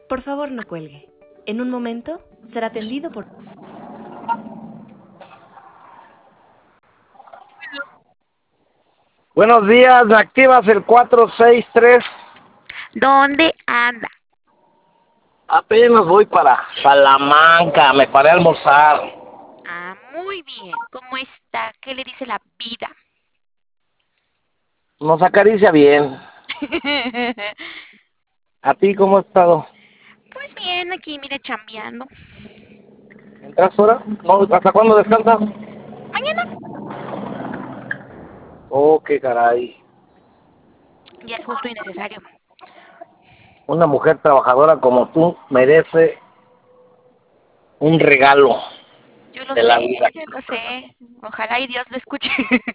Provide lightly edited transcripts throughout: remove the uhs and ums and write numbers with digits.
Por favor, no cuelgue. En un momento será atendido por... Buenos días, ¿me activas el 463? ¿Dónde anda? Apenas voy para Salamanca, me paré a almorzar. Ah, muy bien. ¿Cómo está? ¿Qué le dice la vida? Nos acaricia bien. ¿A ti cómo has estado? Pues bien, aquí, mire, chambeando. ¿Entras ahora? No, ¿hasta cuándo descansas? Mañana Oh, qué caray. ya es justo y necesario. Una mujer trabajadora como tú merece un regalo Yo lo de la sé, vida. yo lo sé. Ojalá y Dios lo escuche.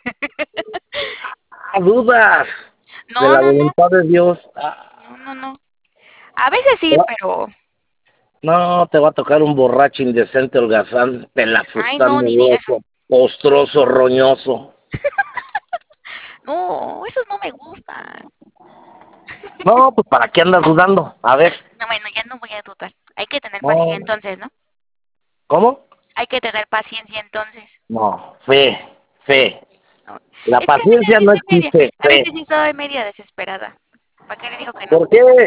Ah, dudas de No, la no, no, voluntad de Dios. no, no, no. A veces sí, pero... No, te va a tocar un borracho indecente, holgazán, Ay, pelafustán, no, ni diga eso. mugroso, postroso, roñoso. No, esos no me gustan. No, pues ¿para qué andas dudando? A ver, No, bueno, ya no voy a dudar. Hay que tener paciencia no, entonces, ¿no? ¿cómo? Hay que tener paciencia entonces. No, fe, fe. No. La Es que a veces paciencia sí no soy media, existe, a fe. veces sí soy media desesperada. ¿Para qué le digo que no? ¿Por qué?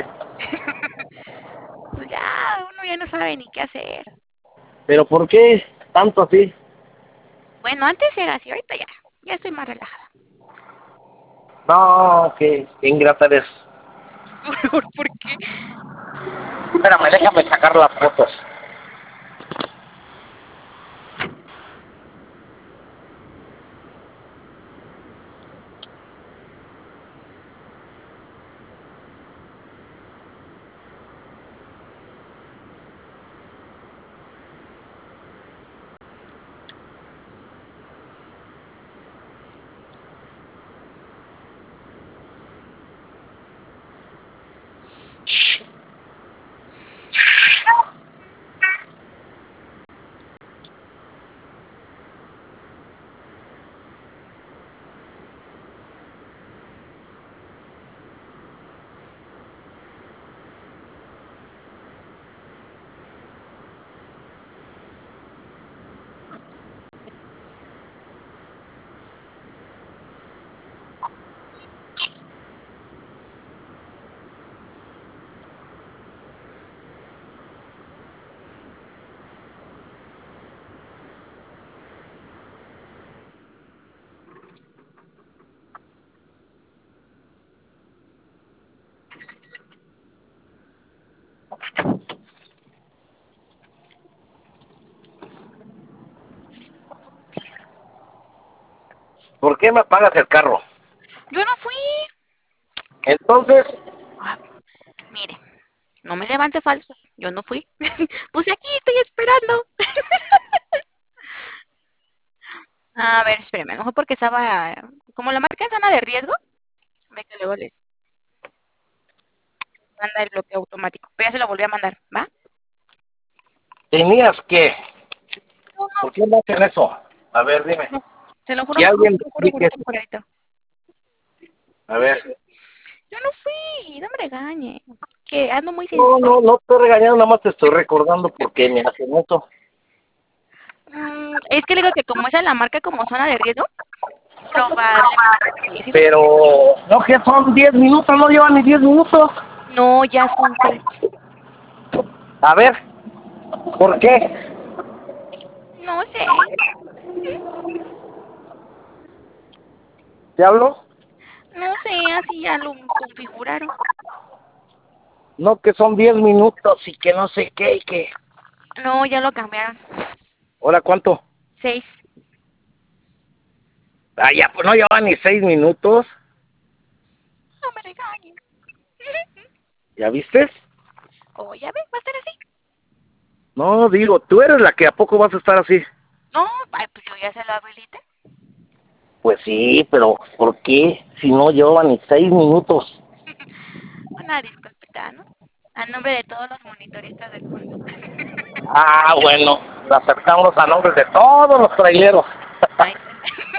Pues ya, uno ya no sabe ni qué hacer. ¿Pero por qué tanto así? Bueno, antes era así, ahorita ya, ya estoy más relajada. No, qué ingrata eres. ¿Por qué? Espérame, déjame sacar las fotos. ¿Por qué me apagas el carro? Yo no fui. Entonces, Ah, mire, no me levante falsos. Yo no fui. Pues aquí estoy esperando. A ver, espérame, a lo mejor porque estaba, como la marca en zona de riesgo, ve que luego les manda el bloqueo automático. Pero ya se lo volví a mandar, ¿va? tenías que. No, ¿Por qué no hacen eso? A ver, dime. no, se lo juro, Que alguien se lo juro me por explique. todo por ahí. A ver. Yo no fui, no me regañe. Que ando muy No, sensible. no, no estoy regañando, nada más te estoy recordando por qué me hacen eso. Es que le digo que como esa es la marca como zona de riesgo, probablemente porque haya sido. Pero, no, que son 10 minutos, no llevan ni 10 minutos. No, ya son 6. A ver, ¿por qué? No sé, ¿Te hablo? no sé, así ya lo configuraron. No, que son 10 minutos y que no sé qué y que... No, ya lo cambiaron. ¿Ahora cuánto? 6. Ah, ya, pues no llevan ni 6 minutos. No me regañen. ¿Ya viste? Oh, ya ve, va a estar así. No, digo, tú eres la que a poco vas a estar así. No, ay, pues yo ya se lo habilité. Pues sí, pero ¿por qué si no llevan ni 6 minutos? Una disculpita, ¿no? A nombre de todos los monitoristas del mundo. Ah, bueno, le acercamos a nombres de todos los traileros. Ahí está.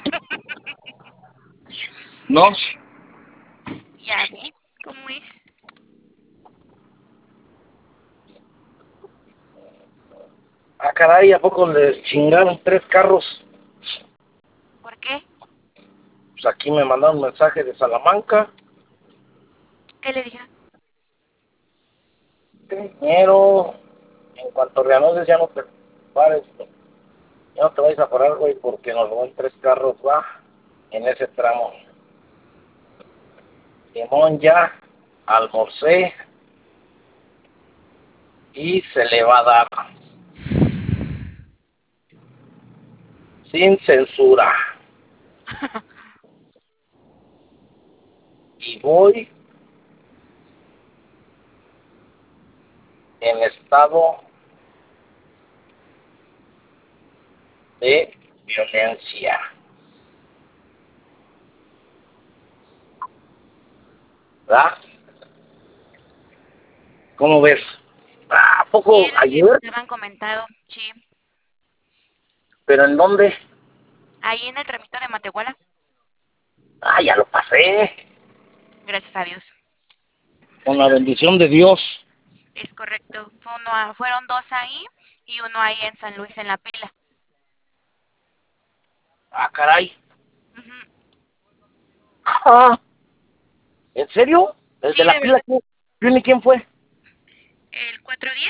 ¿No? Ya ve, ¿cómo es? caray, ¿a poco le chingaron 3 carros? ¿Por qué? Pues aquí me mandaron un mensaje de Salamanca. ¿Qué le dijeron? Dinero, en cuanto reanudes ya no te pares, ya no te vayas a parar, güey, porque nos van 3 carros, va, en ese tramo. Simón, ya almorcé y se le va a dar sin censura. Y voy en estado de violencia. ¿Verdad? ¿Cómo ves? ¿A Sí, poco lo que ayer? me han comentado, sí. ¿Pero en dónde? Ahí en el tramito de Matehuala, Ah, ya lo pasé. gracias a Dios. Con la bendición de Dios. Es correcto. Fueron 2 ahí y uno ahí en San Luis en la pila. Ah, caray. Ujú. Ah, ¿en serio? ¿El Sí, de la de pila? verdad. ¿Quién fue? ¿El 410?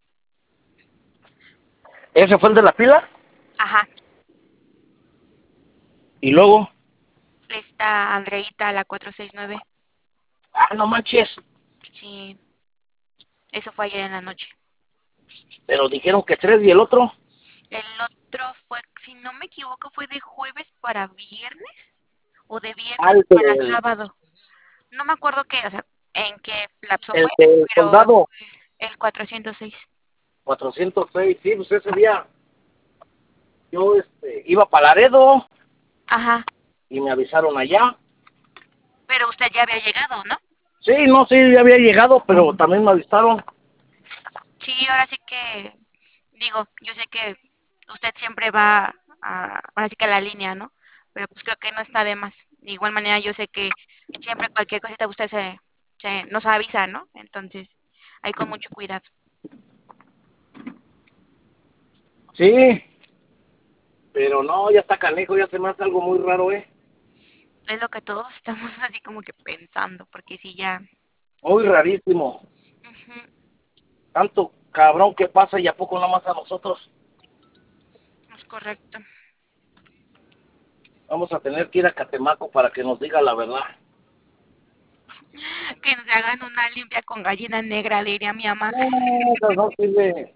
¿Ese fue el de la pila? Ajá. Y luego, Está Andreita, la 469. ah, no manches. Sí, eso fue ayer en la noche. Pero dijeron que 3 y el otro. El otro fue, si no me equivoco, fue de jueves para viernes o de Ah, viernes para sábado. No me acuerdo qué, o sea, en qué lapso el fue, del pero soldado. fue el 406. 406, sí, pues ese día yo iba para Laredo Ajá, y me avisaron allá. pero usted ya había llegado, ¿no? Sí, no, sí, ya había llegado, pero también me avisaron. Sí, ahora sí que, digo, yo sé que usted siempre va ahora sí que a la línea, ¿no? Pero pues creo que no está de más. De igual manera yo sé que siempre cualquier cosita usted nos avisa, ¿no? Entonces, hay con mucho cuidado. Sí, pero no, ya está canejo, ya se me hace algo muy raro, Es lo que todos estamos así como que pensando, porque si ya... Muy rarísimo. Ujú, Tanto cabrón que pasa y a poco nada más a nosotros. es correcto. Vamos a tener que ir a Catemaco para que nos diga la verdad. Que nos hagan una limpia con gallina negra, diría mi mamá. No, eso no sirve.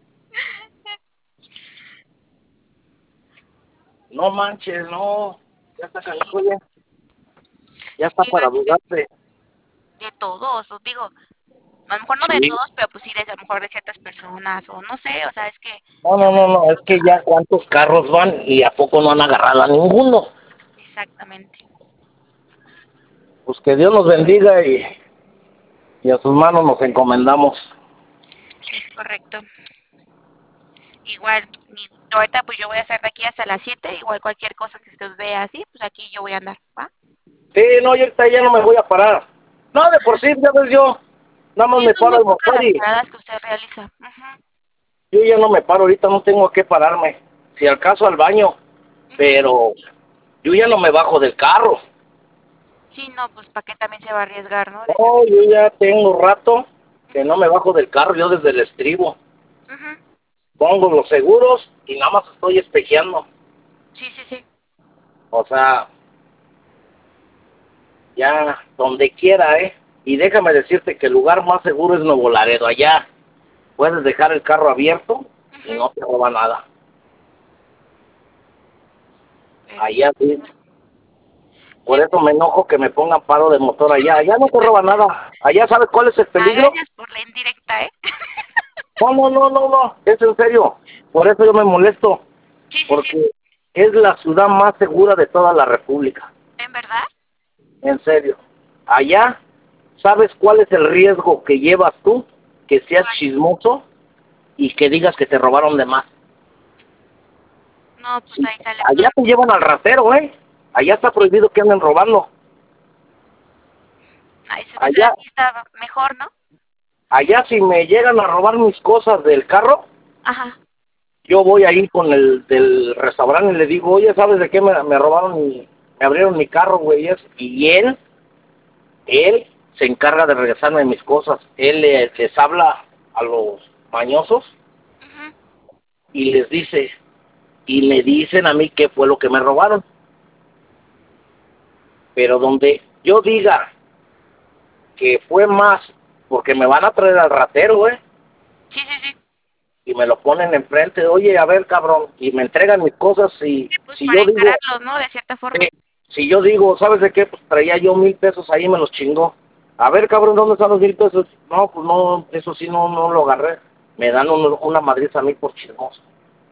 No manches, no. Ya está canejo, ya. Ya está Sí, para dudarse. de todos, os digo, a lo mejor no de Sí. todos, pero pues sí, a lo mejor de ciertas personas, o no sé, o sea, es que No, ya no, no, no. Es que ya cuántos carros van y a poco no han agarrado a ninguno. exactamente, Pues que Dios nos bendiga y a sus manos nos encomendamos. es correcto. Igual, ahorita pues yo voy a estar de aquí hasta las 7 igual cualquier cosa que usted vea así, pues aquí yo voy a andar, ¿va? Sí, no, yo ahorita ya no me voy a parar. No, de por sí, ya ves yo. Nada más Sí, me son paro muy al pocas motor las y paradas que usted realiza. Ujú, yo ya no me paro. Ahorita no tengo a qué pararme. Si al caso al baño. ujú. Pero yo ya no me bajo del carro. Sí, no, pues para qué también se va a arriesgar, ¿no? No, yo ya tengo rato que no me bajo del carro, yo desde el estribo. Ujú. Pongo los seguros y nada más estoy espejeando. Sí, sí, sí. O sea, ya donde quiera, ¿eh? Y déjame decirte que el lugar más seguro es Nuevo Laredo. Allá puedes dejar el carro abierto y Ujú. no te roba nada. Allá Perfecto. sí. Sí, Por eso me enojo que me pongan paro de motor allá. Allá no te roba nada. Allá sabes cuál es el peligro. gracias por la indirecta, ¿eh? No, no, no, no, no. Es en serio. Por eso yo me molesto. Sí, sí, sí. Porque es la ciudad más segura de toda la República. ¿En verdad? En serio. Allá, ¿sabes cuál es el riesgo que llevas tú? Que seas ¿Cuál? chismoso y que digas que te robaron de más. No, pues Sí. ahí sale Allá uno. te llevan al ratero, ¿eh? Allá está prohibido que anden robando. Ay, se me hace Allá, aquí está mejor, ¿no? allá si me llegan a robar mis cosas del carro, Ajá. yo voy ahí con el del restaurante y le digo, oye, ¿sabes de qué me robaron? Me abrieron mi carro, güey. Y él se encarga de regresarme mis cosas. Él les habla a los mañosos Ujú. y les dice, y me dicen a mí qué fue lo que me robaron. Pero donde yo diga que fue más, porque me van a traer al ratero, güey, Sí, sí, sí. y me lo ponen enfrente, oye, a ver, cabrón, y me entregan mis cosas, y Sí, pues si para yo digo, encararlos, ¿no? De cierta forma. si yo digo, ¿sabes de qué? Pues traía yo 1,000 pesos ahí, me los chingó. A ver, cabrón, ¿dónde están los 1,000 pesos? No, pues no, eso sí no lo agarré. Me dan una madriza a mí por chismoso.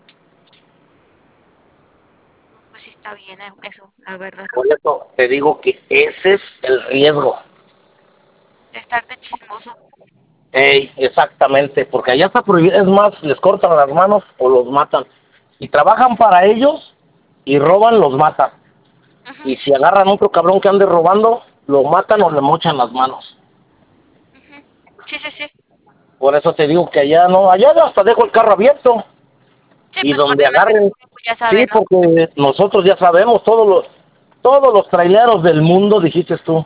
Pues sí está bien eso, la verdad. Por eso te digo que ese es el riesgo. De estar de chismoso. Ey, exactamente, porque allá está prohibido, es más, les cortan las manos o los matan. Y trabajan para ellos y roban, los matan. Ujú, Y si agarran otro cabrón que ande robando, lo matan o le mochan las manos. ujú. Sí, sí, sí. Por eso te digo que allá no, allá hasta dejo el carro abierto. Sí, Y pues donde porque uno agarren, pues ya sí, sabe, ¿no? porque nosotros ya sabemos, todos los traileros del mundo, dijiste tú,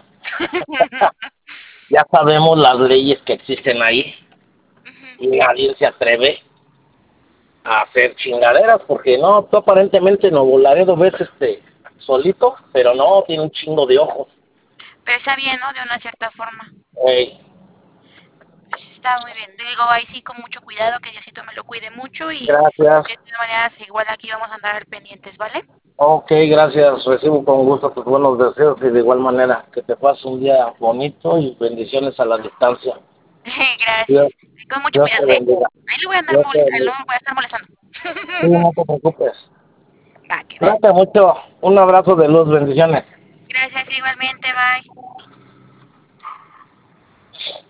ya sabemos las leyes que existen ahí. Ujú. Y nadie se atreve a hacer chingaderas, porque no, tú aparentemente en Nuevo Laredo ves solito, pero no, tiene un chingo de ojos. Pero está bien, ¿no? De una cierta forma. Ey, Pues está muy bien. Te digo, ahí sí con mucho cuidado, que Diosito me lo cuide mucho y gracias. de todas maneras igual aquí vamos a andar al pendientes, ¿vale? Ok, gracias, recibo con gusto tus buenos deseos y de igual manera que te pases un día bonito y bendiciones a la distancia. Gracias. Dios, Con mucho Dios cuidado, te ¿eh? bendiga. Ahí lo voy a andar Dios te molestando, bendiga. lo voy a estar molestando. Sí, no te preocupes. Va, que va. Cuídate mucho. Un abrazo de luz. Bendiciones. Gracias igualmente, bye.